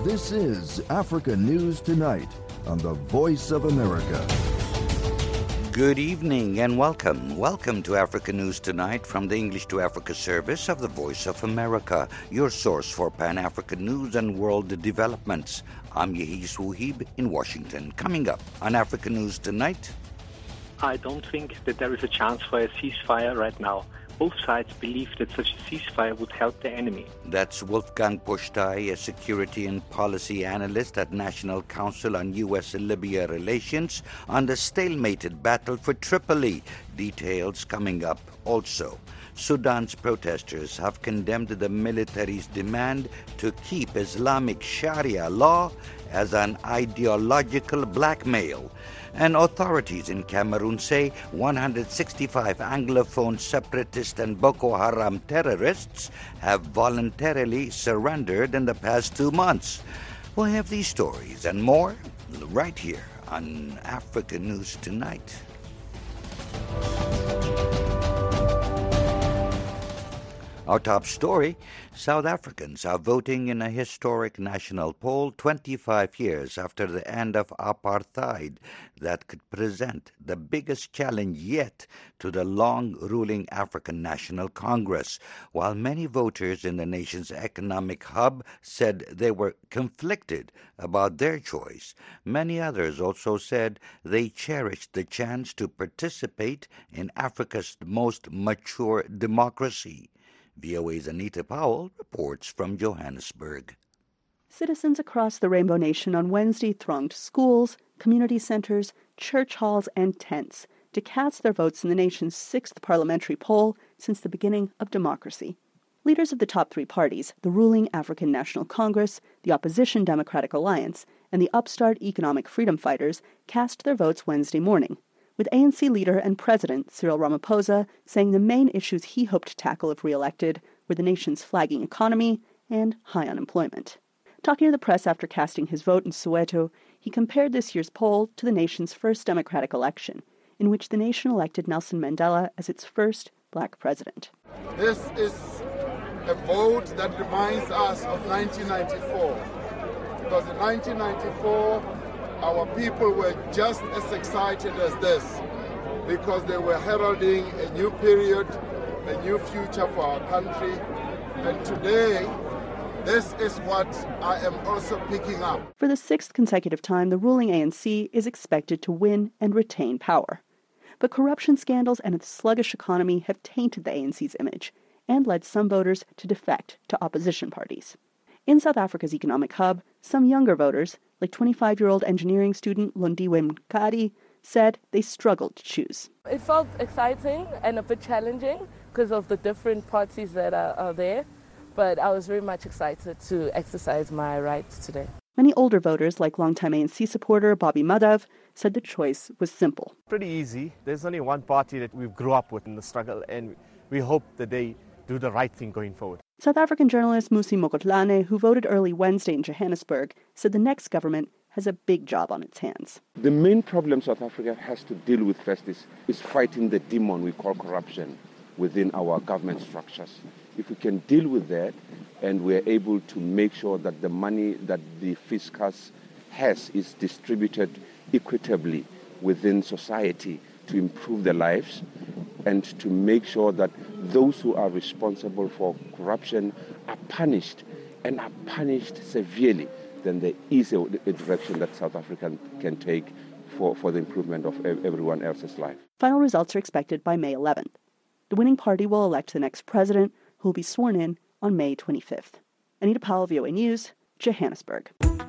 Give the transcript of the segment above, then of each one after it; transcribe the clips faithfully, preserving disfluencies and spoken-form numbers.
This is Africa News Tonight on the Voice of America. Good evening and welcome. Welcome to Africa News Tonight from the English to Africa service of the Voice of America, your source for Pan-African news and world developments. I'm Yehis Wuhib in Washington. Coming up on Africa News Tonight. I don't think that there is a chance for a ceasefire right now. Both sides believe that such a ceasefire would help the enemy. That's Wolfgang Pushtai, a security and policy analyst at National Council on U S Libya Relations, on the stalemated battle for Tripoli. Details coming up also. Sudan's protesters have condemned the military's demand to keep Islamic Sharia law as an ideological blackmail. And authorities in Cameroon say one hundred sixty-five Anglophone separatist and Boko Haram terrorists have voluntarily surrendered in the past two months. We'll have these stories and more right here on Africa News Tonight. Our top story, South Africans are voting in a historic national poll twenty-five years after the end of apartheid that could present the biggest challenge yet to the long-ruling African National Congress. While many voters in the nation's economic hub said they were conflicted about their choice, many others also said they cherished the chance to participate in Africa's most mature democracy. V O A's Anita Powell reports from Johannesburg. Citizens across the Rainbow Nation on Wednesday thronged schools, community centers, church halls, and tents to cast their votes in the nation's sixth parliamentary poll since the beginning of democracy. Leaders of the top three parties, the ruling African National Congress, the opposition Democratic Alliance, and the upstart Economic Freedom Fighters, cast their votes Wednesday morning, with A N C leader and president Cyril Ramaphosa saying the main issues he hoped to tackle if re-elected were the nation's flagging economy and high unemployment. Talking to the press after casting his vote in Soweto, he compared this year's poll to the nation's first democratic election, in which the nation elected Nelson Mandela as its first black president. This is a vote that reminds us of nineteen ninety-four, because in nineteen ninety-four, our people were just as excited as this because they were heralding a new period, a new future for our country. And today, this is what I am also picking up. For the sixth consecutive time, the ruling A N C is expected to win and retain power. But corruption scandals and a sluggish economy have tainted the A N C's image and led some voters to defect to opposition parties. In South Africa's economic hub, some younger voters, like twenty-five-year-old engineering student Londiwe Mkadi, said they struggled to choose. It felt exciting and a bit challenging because of the different parties that are, are there, but I was very much excited to exercise my rights today. Many older voters, like longtime A N C supporter Bobby Madhav, said the choice was simple. Pretty easy. There's only one party that we grew up with in the struggle, and we hope that they do the right thing going forward. South African journalist Musi Mokotlane, who voted early Wednesday in Johannesburg, said the next government has a big job on its hands. The main problem South Africa has to deal with first is, is fighting the demon we call corruption within our government structures. If we can deal with that and we're able to make sure that the money that the fiscus has is distributed equitably within society to improve their lives and to make sure that those who are responsible for corruption are punished and are punished severely, then there is a, a direction that South Africa can take for, for the improvement of everyone else's life. Final results are expected by May eleventh. The winning party will elect the next president, who will be sworn in on May twenty-fifth. Anita Powell, V O A News, Johannesburg.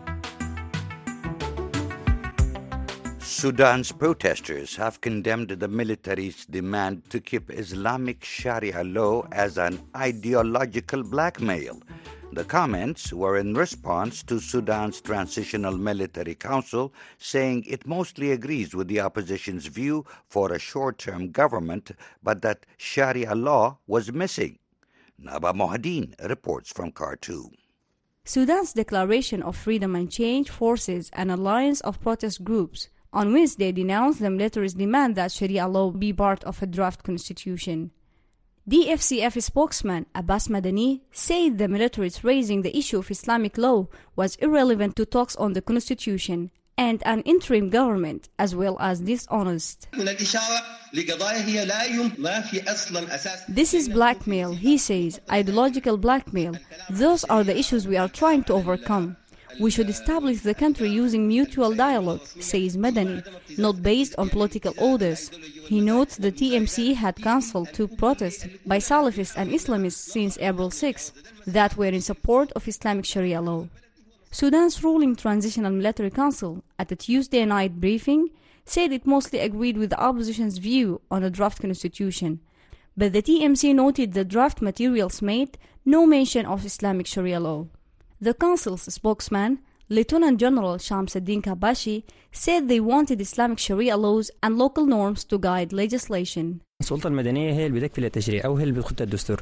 Sudan's protesters have condemned the military's demand to keep Islamic Sharia law as an ideological blackmail. The comments were in response to Sudan's Transitional Military Council saying it mostly agrees with the opposition's view for a short-term government, but that Sharia law was missing. Naba Mohadeen reports from Khartoum. Sudan's Declaration of Freedom and Change forces an alliance of protest groups. On Wednesday, denounced the military's demand that Sharia law be part of a draft constitution. D F C F spokesman Abbas Madani said the military's raising the issue of Islamic law was irrelevant to talks on the constitution and an interim government, as well as dishonest. This is blackmail, he says, ideological blackmail. Those are the issues we are trying to overcome. We should establish the country using mutual dialogue, says Madani, not based on political orders. He notes the T M C had cancelled two protests by Salafists and Islamists since April sixth that were in support of Islamic Sharia law. Sudan's ruling Transitional Military Council, at a Tuesday night briefing, said it mostly agreed with the opposition's view on a draft constitution. But the T M C noted the draft materials made no mention of Islamic Sharia law. The council's spokesman, Lieutenant General Shamsuddin Kabashi, said they wanted Islamic Sharia laws and local norms to guide legislation. السلطة المدنية هي اللي بتكفل التشريع أو هي اللي بتخط الدستور.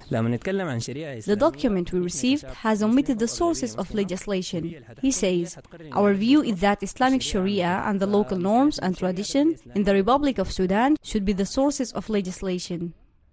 The document we received has omitted the sources of legislation. He says, our view is that Islamic Sharia and the local norms and tradition in the Republic of Sudan should be the sources of legislation.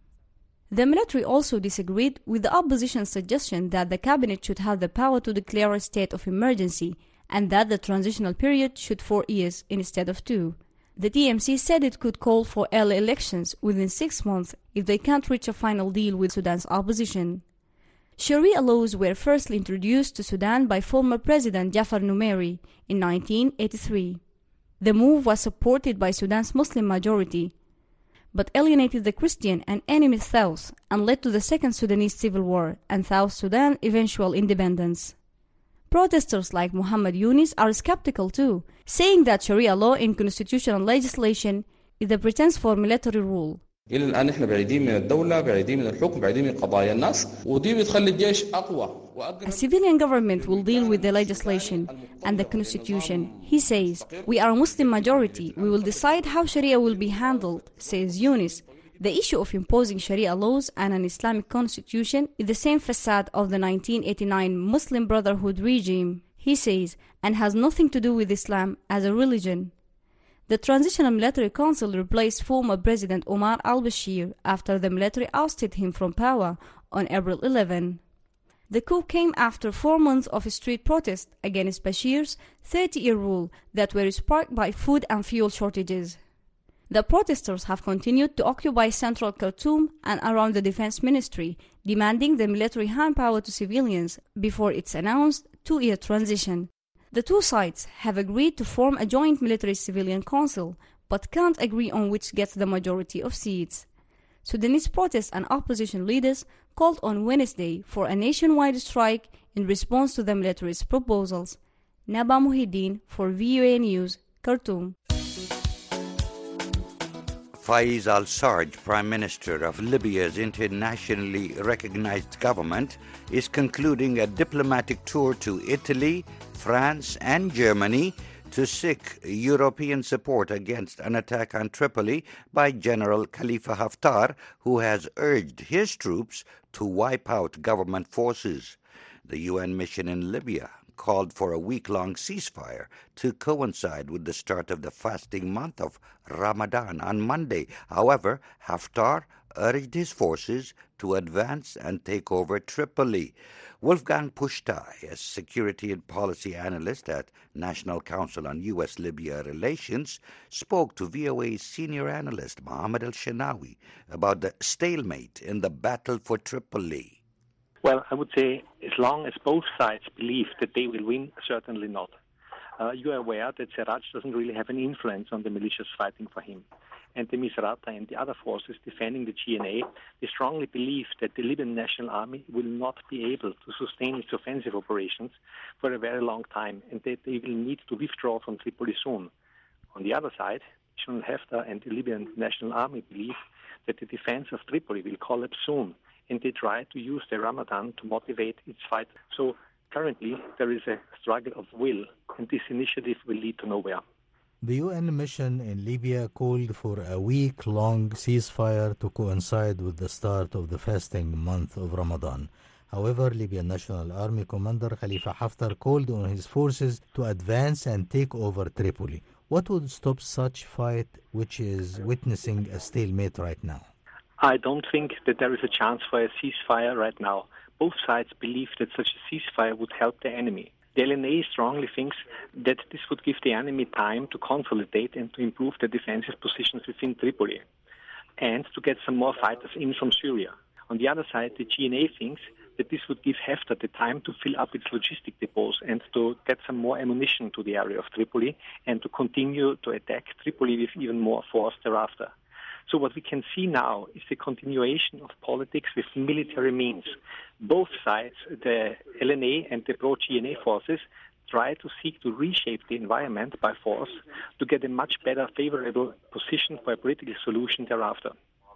The military also disagreed with the opposition's suggestion that the cabinet should have the power to declare a state of emergency and that the transitional period should four years instead of two. The T M C said it could call for early elections within six months if they can't reach a final deal with Sudan's opposition. Sharia laws were first introduced to Sudan by former President Jafar Numeri in nineteen eighty-three. The move was supported by Sudan's Muslim majority, but alienated the Christian and enemy South and led to the Second Sudanese Civil War and South Sudan's eventual independence. Protesters like Muhammad Yunus are skeptical too, saying that Sharia law in constitutional legislation is a pretense for military rule. إلى الآن إحنا بعيدين من الدولة، بعيدين من الحكم، بعيدين من قضايا الناس، ودي بتخلي الجيش أقوى. A civilian government will deal with the legislation and the constitution. He says, we are a Muslim majority. We will decide how Sharia will be handled, says Yunus. The issue of imposing Sharia laws and an Islamic constitution is the same facade of the nineteen eighty-nine Muslim Brotherhood regime, he says, and has nothing to do with Islam as a religion. The Transitional Military Council replaced former President Omar al-Bashir after the military ousted him from power on April eleventh. The coup came after four months of street protests against Bashir's thirty-year rule that were sparked by food and fuel shortages. The protesters have continued to occupy central Khartoum and around the defense ministry, demanding the military hand power to civilians before its announced two-year transition. The two sides have agreed to form a joint military-civilian council, but can't agree on which gets the majority of seats. Sudanese protests and opposition leaders called on Wednesday for a nationwide strike in response to the military's proposals. Naba Muhyiddin for V O A News, Khartoum. Faiz al-Sarraj, Prime Minister of Libya's internationally recognized government, is concluding a diplomatic tour to Italy, France, and Germany to seek European support against an attack on Tripoli by General Khalifa Haftar, who has urged his troops to wipe out government forces. The U N mission in Libya called for a week-long ceasefire to coincide with the start of the fasting month of Ramadan on Monday. However, Haftar urged his forces to advance and take over Tripoli. Wolfgang Pushtai, a security and policy analyst at National Council on U S-Libya Relations, spoke to V O A's senior analyst Mohammed al-Shanawi about the stalemate in the battle for Tripoli. Well, I would say as long as both sides believe that they will win, certainly not. Uh, you are aware that Sarraj doesn't really have an influence on the militias fighting for him. And the Misrata and the other forces defending the G N A, they strongly believe that the Libyan National Army will not be able to sustain its offensive operations for a very long time, and that they will need to withdraw from Tripoli soon. On the other side, General Haftar and the Libyan National Army believe that the defense of Tripoli will collapse soon, and they try to use the Ramadan to motivate its fight. So currently there is a struggle of will, and this initiative will lead to nowhere. The U N mission in Libya called for a week-long ceasefire to coincide with the start of the fasting month of Ramadan. However, Libyan National Army Commander Khalifa Haftar called on his forces to advance and take over Tripoli. What would stop such fight, which is witnessing a stalemate right now? I don't think that there is a chance for a ceasefire right now. Both sides believe that such a ceasefire would help the enemy. The L N A strongly thinks that this would give the enemy time to consolidate and to improve their defensive positions within Tripoli and to get some more fighters in from Syria. On the other side, the G N A thinks that this would give Haftar the time to fill up its logistic depots and to get some more ammunition to the area of Tripoli and to continue to attack Tripoli with even more force thereafter. So what we can see now is the continuation of politics with military means. Both sides, the L N A and the pro-G N A forces, try to seek to reshape the environment by force to get a much better favorable position for a political solution thereafter.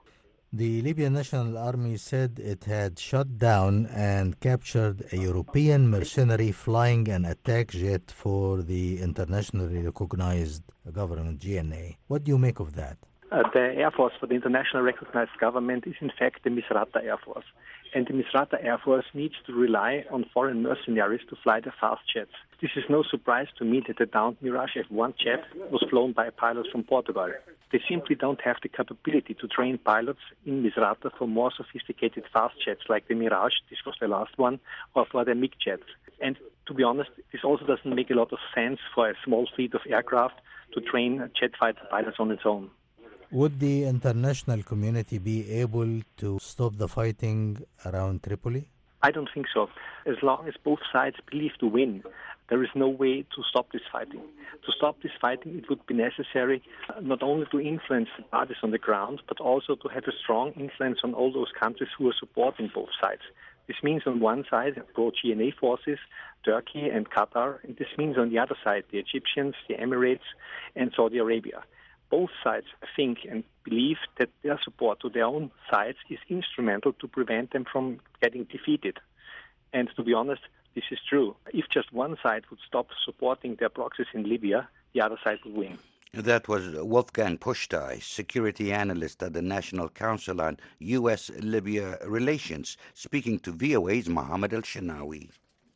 The Libyan National Army said it had shot down and captured a European mercenary flying an attack jet for the internationally recognized government G N A. What do you make of that? Uh, the Air Force for the international recognized government is in fact the Misrata Air Force. And the Misrata Air Force needs to rely on foreign mercenaries to fly the fast jets. This is no surprise to me that the downed Mirage F one jet was flown by pilots from Portugal. They simply don't have the capability to train pilots in Misrata for more sophisticated fast jets like the Mirage, this was the last one, or for the MiG jets. And to be honest, this also doesn't make a lot of sense for a small fleet of aircraft to train jet fighter pilots on its own. Would the international community be able to stop the fighting around Tripoli? I don't think so. As long as both sides believe to win, there is no way to stop this fighting. To stop this fighting, it would be necessary not only to influence the parties on the ground, but also to have a strong influence on all those countries who are supporting both sides. This means on one side, pro-G N A forces, Turkey and Qatar, and this means on the other side, the Egyptians, the Emirates, and Saudi Arabia. Both sides think and believe that their support to their own sides is instrumental to prevent them from getting defeated. And to be honest, this is true. If just one side would stop supporting their proxies in Libya, the other side would win. That was Wolfgang Pusztai, security analyst at the National Council on U S Libya Relations, speaking to V O A's Mohammed El-Shinawi.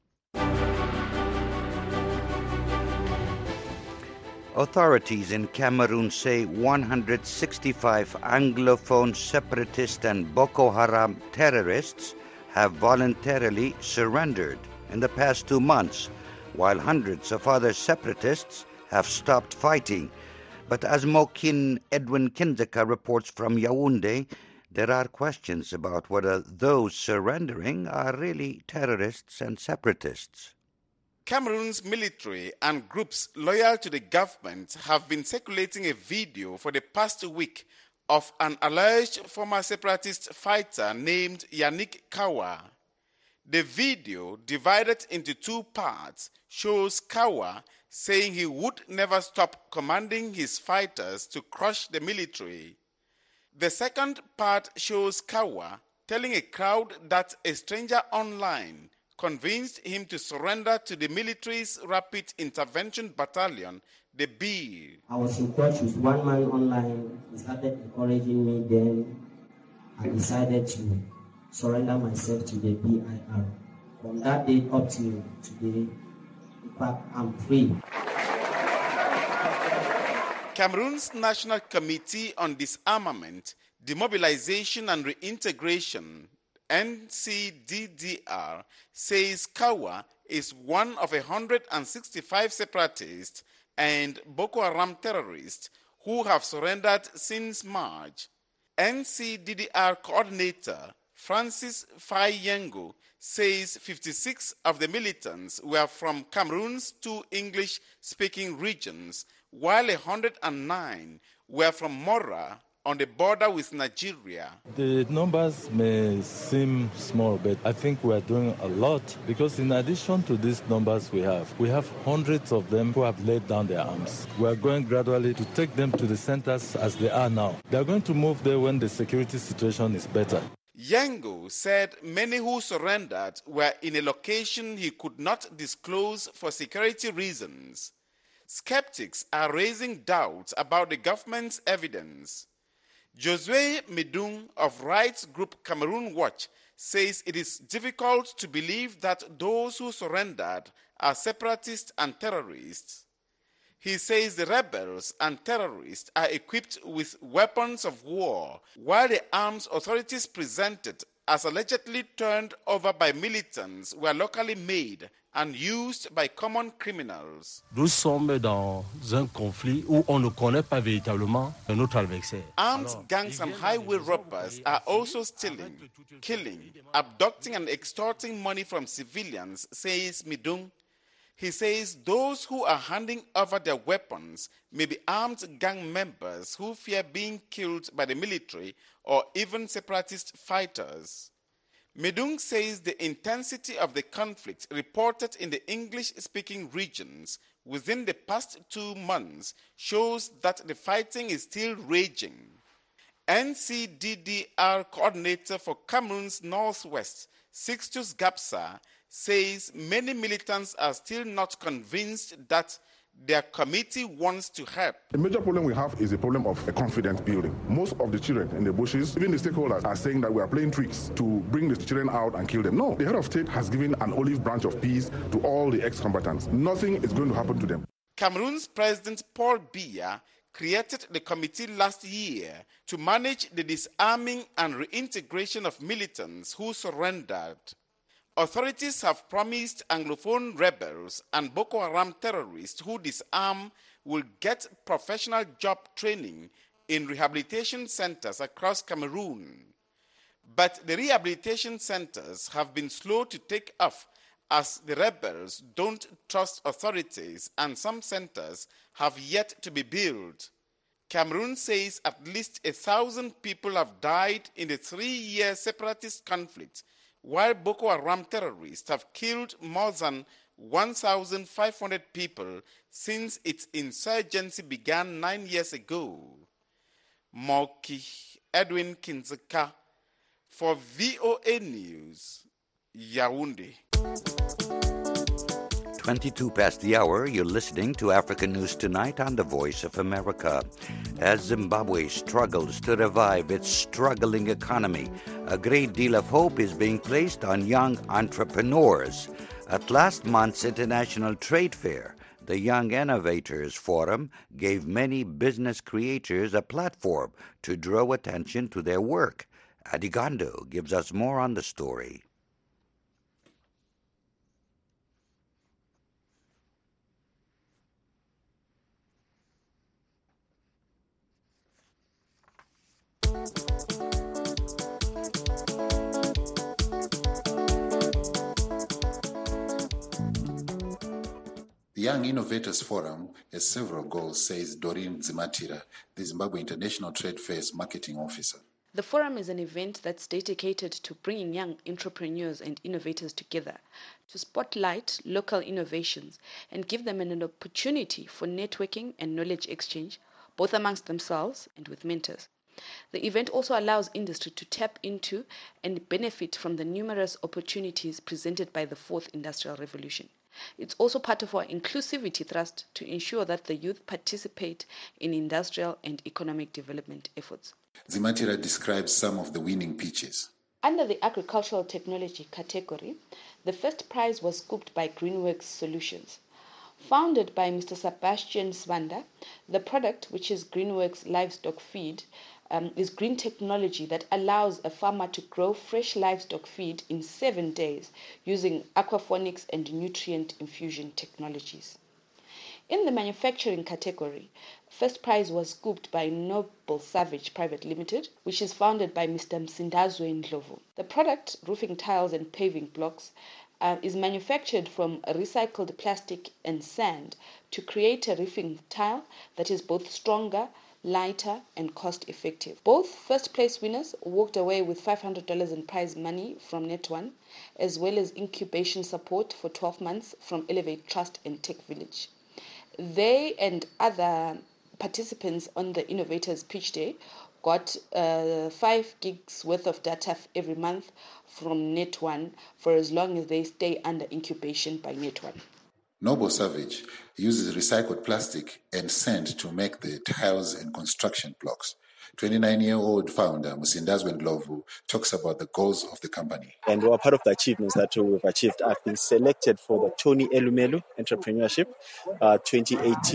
Authorities in Cameroon say one hundred sixty-five Anglophone separatist and Boko Haram terrorists have voluntarily surrendered in the past two months, while hundreds of other separatists have stopped fighting. But as Mokin Edwin Kinzeka reports from Yaoundé, there are questions about whether those surrendering are really terrorists and separatists. Cameroon's military and groups loyal to the government have been circulating a video for the past week of an alleged former separatist fighter named Yannick Kawa. The video, divided into two parts, shows Kawa saying he would never stop commanding his fighters to crush the military. The second part shows Kawa telling a crowd that a stranger online convinced him to surrender to the military's Rapid Intervention Battalion, the B. I was in touch with one man online. He started encouraging me. Then I decided to surrender myself to the B I R. From that day up to today, in fact, I'm free. Cameroon's National Committee on Disarmament, Demobilization and Reintegration, N C D D R, says Kawa is one of one hundred sixty-five separatists and Boko Haram terrorists who have surrendered since March. N C D D R coordinator Francis Fayengo says fifty-six of the militants were from Cameroon's two English-speaking regions, while one hundred nine were from Mora, on the border with Nigeria. The numbers may seem small, but I think we are doing a lot because in addition to these numbers we have, we have hundreds of them who have laid down their arms. We are going gradually to take them to the centers as they are now. They are going to move there when the security situation is better. Yengo said many who surrendered were in a location he could not disclose for security reasons. Skeptics are raising doubts about the government's evidence. Josue Medung of rights group Cameroon Watch says it is difficult to believe that those who surrendered are separatists and terrorists. He says the rebels and terrorists are equipped with weapons of war, while the arms authorities presented as allegedly turned over by militants were locally made and used by common criminals. Nous sommes dans un conflit où on ne connaît pas véritablement notre adversaire. Armed gangs and highway robbers are also stealing, killing, abducting and extorting money from civilians, says Midung. He says those who are handing over their weapons may be armed gang members who fear being killed by the military or even separatist fighters. Medung says the intensity of the conflict reported in the English-speaking regions within the past two months shows that the fighting is still raging. N C D D R coordinator for Cameroon's Northwest, Sixtus Gapsa, says many militants are still not convinced that their committee wants to help. The major problem we have is a problem of a confidence building. Most of the children in the bushes, even the stakeholders, are saying that we are playing tricks to bring the children out and kill them. No, the head of state has given an olive branch of peace to all the ex-combatants. Nothing is going to happen to them. Cameroon's President Paul Biya created the committee last year to manage the disarming and reintegration of militants who surrendered. Authorities have promised Anglophone rebels and Boko Haram terrorists who disarm will get professional job training in rehabilitation centers across Cameroon. But the rehabilitation centers have been slow to take off as the rebels don't trust authorities and some centers have yet to be built. Cameroon says at least a thousand people have died in the three-year separatist conflict, while Boko Haram terrorists have killed more than one thousand five hundred people since its insurgency began nine years ago. Moki Edwin Kinzeka for V O A News, Yaoundé. twenty-two past the hour, you're listening to Africa News Tonight on the Voice of America. As Zimbabwe struggles to revive its struggling economy, a great deal of hope is being placed on young entrepreneurs. At last month's International Trade Fair, the Young Innovators Forum gave many business creators a platform to draw attention to their work. Adigando gives us more on the story. The Young Innovators Forum has several goals, says Doreen Zimatira, the Zimbabwe International Trade Fair's marketing officer. The forum is an event that's dedicated to bringing young entrepreneurs and innovators together to spotlight local innovations and give them an opportunity for networking and knowledge exchange, both amongst themselves and with mentors. The event also allows industry to tap into and benefit from the numerous opportunities presented by the fourth industrial revolution. It's also part of our inclusivity thrust to ensure that the youth participate in industrial and economic development efforts. Zimatira describes some of the winning pitches. Under the agricultural technology category, the first prize was scooped by Greenworks Solutions. Founded by Mister Sebastian Svanda, the product, which is Greenworks livestock feed, Um, is green technology that allows a farmer to grow fresh livestock feed in seven days using aquaponics and nutrient infusion technologies. In the manufacturing category, first prize was scooped by Noble Savage Private Limited, which is founded by Mister Msindazwe Ndlovu. The product, roofing tiles and paving blocks, uh, is manufactured from recycled plastic and sand to create a roofing tile that is both stronger, lighter and cost-effective. Both first-place winners walked away with five hundred dollars in prize money from NetOne, as well as incubation support for twelve months from Elevate Trust and Tech Village. They and other participants on the Innovators Pitch Day got uh, five gigs worth of data every month from NetOne for as long as they stay under incubation by NetOne. Noble Savage uses recycled plastic and sand to make the tiles and construction blocks. twenty-nine-year-old founder Msindazwe Ndlovu talks about the goals of the company. And we're part of the achievements that we've achieved. I've been selected for the Tony Elumelu Entrepreneurship uh, twenty eighteen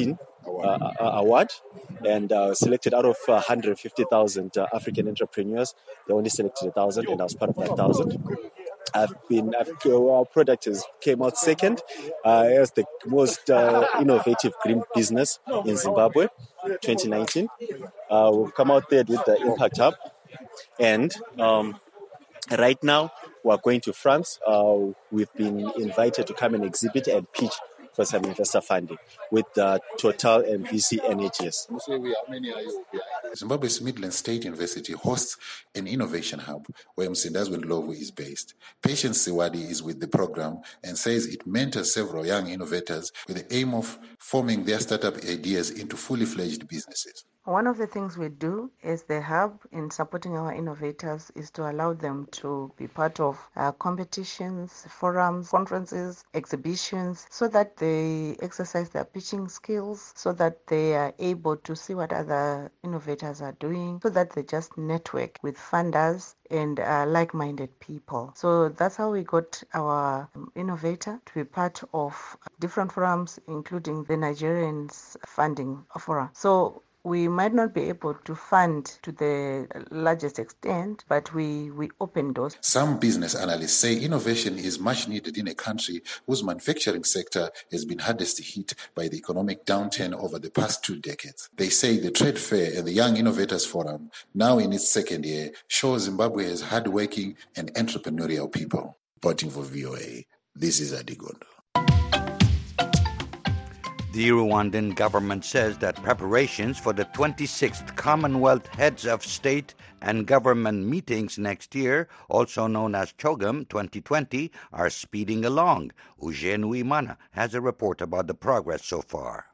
uh, award, and uh, selected out of uh, one hundred fifty thousand uh, African entrepreneurs. They only selected one thousand, and I was part of that one thousand. I've been, I've, our product is, came out second uh, as the most uh, innovative green business in Zimbabwe, twenty nineteen. Uh, we've come out there with the Impact Hub, and um, right now we're going to France. Uh, we've been invited to come and exhibit and pitch for some investor funding with uh, Total and V C Energies. Zimbabwe's Midland State University hosts an innovation hub where Msindazwe Ndlovu is based. Patience Siwadi is with the program and says it mentors several young innovators with the aim of forming their startup ideas into fully fledged businesses. One of the things we do as the hub in supporting our innovators is to allow them to be part of uh, competitions, forums, conferences, exhibitions, so that they exercise their pitching skills, so that they are able to see what other innovators are doing, so that they just network with funders and uh, like-minded people. So that's how we got our um, innovator to be part of different forums, including the Nigerians funding forum. So we might not be able to fund to the largest extent, but we, we open doors. Some business analysts say innovation is much needed in a country whose manufacturing sector has been hardest hit by the economic downturn over the past two decades. They say the trade fair and the Young Innovators Forum, now in its second year, shows Zimbabwe as hardworking and entrepreneurial people. Reporting for V O A, this is Adigondo. The Rwandan government says that preparations for the twenty-sixth Commonwealth Heads of State and Government meetings next year, also known as CHOGM twenty twenty, are speeding along. Eugene Uimana has a report about the progress so far.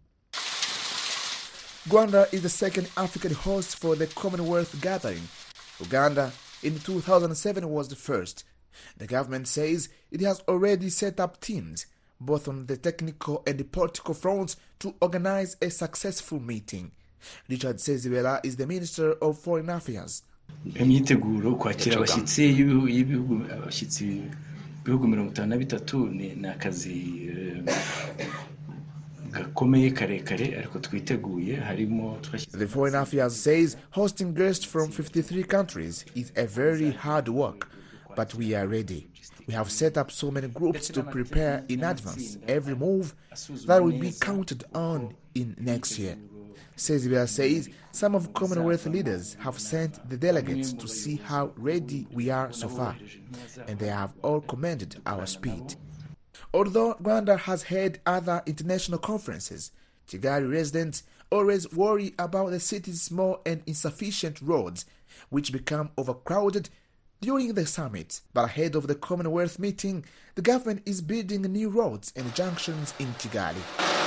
Rwanda is the second African host for the Commonwealth gathering. Uganda in two thousand seven was the first. The government says it has already set up teams both on the technical and the political fronts, to organize a successful meeting. Richard Sezibera is the Minister of Foreign Affairs. imyiteguro kwakira abashyitsi y'ibihugu abashyitsi bihugu mirongo itanu na bitatu ni akazi gakomeye karekare ariko twiteguye harimo. The Foreign Affairs says hosting guests from fifty-three countries is a very hard work, but we are ready. We have set up so many groups to prepare in advance every move that will be counted on in next year. Sezibera says some of Commonwealth leaders have sent the delegates to see how ready we are so far, and they have all commended our speed. Although Rwanda has held other international conferences, Kigali residents always worry about the city's small and insufficient roads, which become overcrowded during the summit. But ahead of the Commonwealth meeting, the government is building new roads and junctions in Kigali.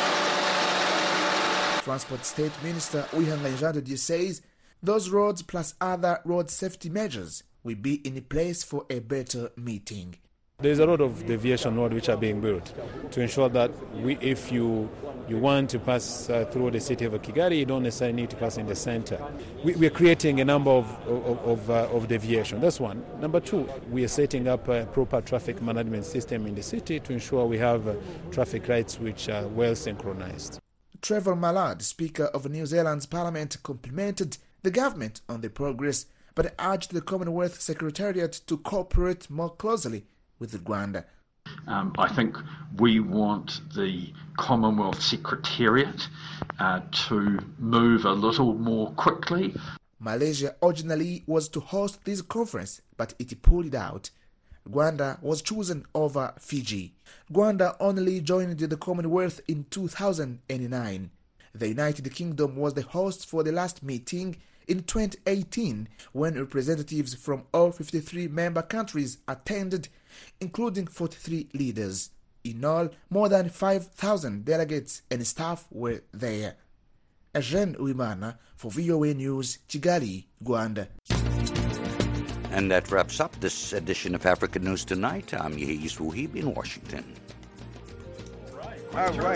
Transport State Minister Uihanganye Jean de Dieu says those roads plus other road safety measures will be in place for a better meeting. There's a lot of deviation roads which are being built to ensure that we, if you you want to pass uh, through the city of Kigali, you don't necessarily need to pass in the center. We, we're creating a number of of, of, uh, of deviation. That's one. Number two, we are setting up a proper traffic management system in the city to ensure we have uh, traffic lights which are well synchronized. Trevor Mallard, Speaker of New Zealand's Parliament, complimented the government on the progress, but urged the Commonwealth Secretariat to cooperate more closely with Rwanda. Um, I think we want the Commonwealth Secretariat uh, to move a little more quickly. Malaysia originally was to host this conference, but it pulled out. Rwanda was chosen over Fiji. Rwanda only joined the Commonwealth in two thousand nine. The United Kingdom was the host for the last meeting in twenty eighteen, when representatives from all fifty-three member countries attended, including forty-three leaders. In all, more than five thousand delegates and staff were there. Eugene Uimana for V O A News, Kigali, Rwanda. And that wraps up this edition of Africa News Tonight. I'm Yehis Wuhib in Washington. All right.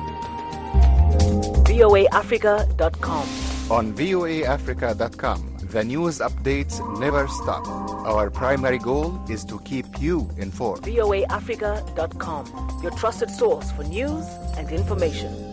V O A Africa dot com. On V O A Africa dot com, The news updates never stop. Our primary goal is to keep you informed. V O A Africa dot com, your trusted source for news and information.